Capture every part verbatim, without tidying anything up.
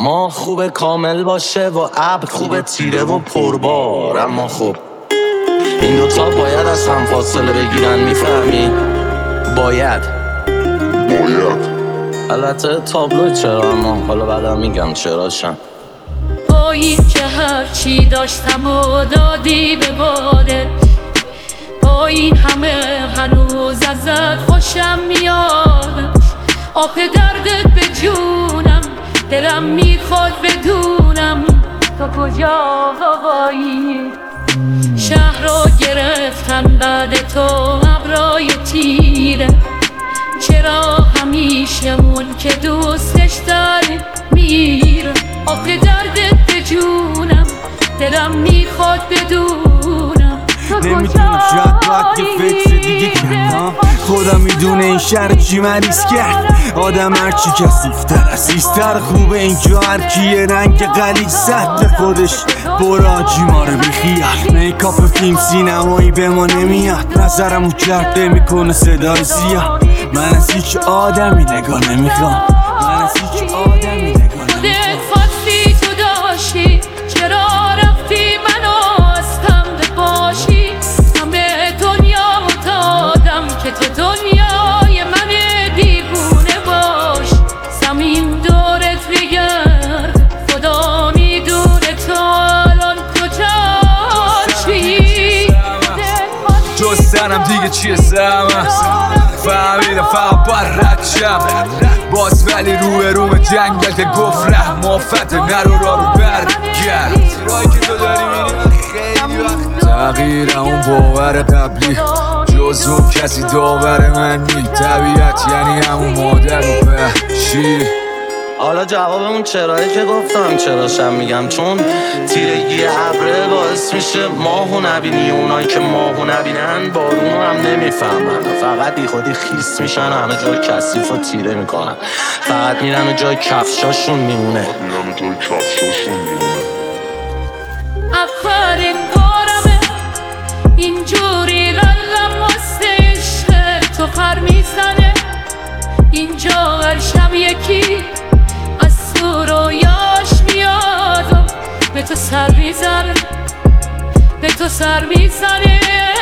ما خوبه کامل باشه و ابر خوبه تیره و پربار، اما خب این دوتا باید از هم فاصله بگیرن، میفهمی؟ باید باید البته تابلو چرا، اما حالا بعدا میگم چراشم. با این که هرچی داشتم و دادی به بادت، با این همه هنوز ازت خوشم میاد. آب دردت به جونم، دلم میخواد بدونم تو کجا هوایی. شهر رو گرفتن بعد تو ابرای تیره، چرا همیشه اون که دوستش داره میره. آب دردت به جونم، دلم میخواد بدونم تو نمیدونم، شاید باید یه فکر دیگه کردم. خودم میدونه این شهر چی مریض کرد. آدم هرچی کسیفتر اسیستر خوبه اینجا، هرکی یه رنگ غلیظ زد به خودش براجی ما رو بیخیال. میکاپ فیلم سینمایی به ما نمیاد، نظرمو کرده میکنه صدای زیاد. من از هیچ آدمی نگاه نمیخوام، من از هیچ آدمی نگاه نمیخوام. خواستی تو داشتی، چرا رفتی منو از هم بپاشی؟ همه دنیا دادم که تو دنیای من دیوونه باش. زمین دورت بگرد، خدا میدونه تو الان کجا چی. جز سرم دیگه چیه سرم، فهمیدم فقط باید رد شم باز، ولی روی روم جنگل که گفت ره مافت نرو را رو برگرد. رایی که تو داری میری خیلی وقت تغییر اون باور قبلی، جز اون کسی داور من نی. طبیعت یعنی همون مادر و بحشی. حالا جواب اون چرایی که گفتم چراشم میگم، چون تیرگی ابره باعث میشه ماهو نبینی، اونایی که ماهو نبینن بارونو هم نمیفهمن، فقط بی خودی خیس میشن، همه جای کثیف و تیره میکنن، فقط میرن و جای کفشاشون میمونه. میرن جای کفشاشون میمونه. آخرین بارمه اینجوری قلبم واسه عشق تو خر میزنه. اینجا هر شب یکی از رویاش میاد و به تو سر میزنه، به تو سر میزنه.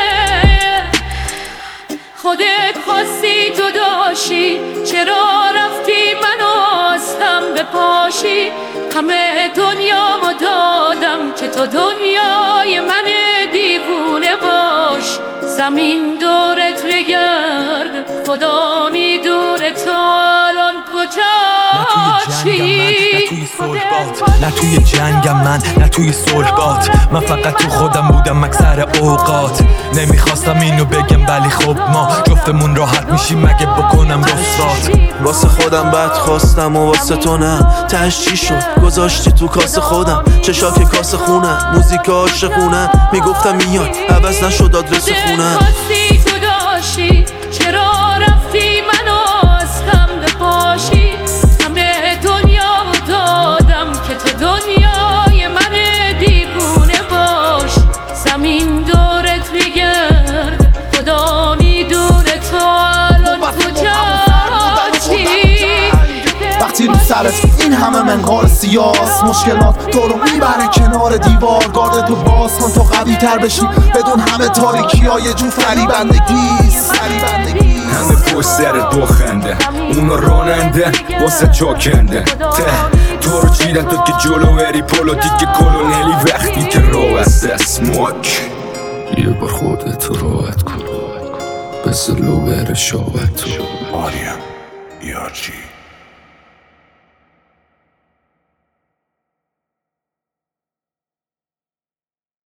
خودت خواستی تو داشتی، چرا رفتی منو از هم بپاشی؟ همه دنیامو دادم که تو دنیای من دیوونه باش. زمین دورت بگرد، خدا میدونه تو الان کجا چی. نه توی جنگم من، نه توی صلح باد. من فقط تو خودم بودم اکثر اوقات. نمیخواستم اینو بگم ولی خب ما جفتمون راحت میشیم مگه بکنم رسوات. واسه خودم بد خواستم و واسه تو نه. تهش چی شد گذاشتی تو کاسه خودم، چشاک کاسه خونه موزیک عاشقونه. میگفتم میاد عوض نشد آدرس خونه. خواستی تو داشتی، چرا رفتی منو از هم بپاشی؟ همه دنیا دادم که تو دنیای من دیوونه باش. زمین دورت بگرد، خدا میدونه تو الان کجا چی. وقتی رو سرت این همه منقار سیاس، مشکلات تو رو میبره کنار دیوار. گارد تو باز کن تا قوی تر بشی، بدون همه تاریکی های جو فریبندگی فریبندگی. همه پشت سرت بخنده، اونا راننده واسه جاکنده. ته تو رو چیدن تو که جلو بری پولوتیک کلونلی. وقتی که رو است اسموک یه بار خودت راحت کن، بس لو بره شابت. آریم یارچی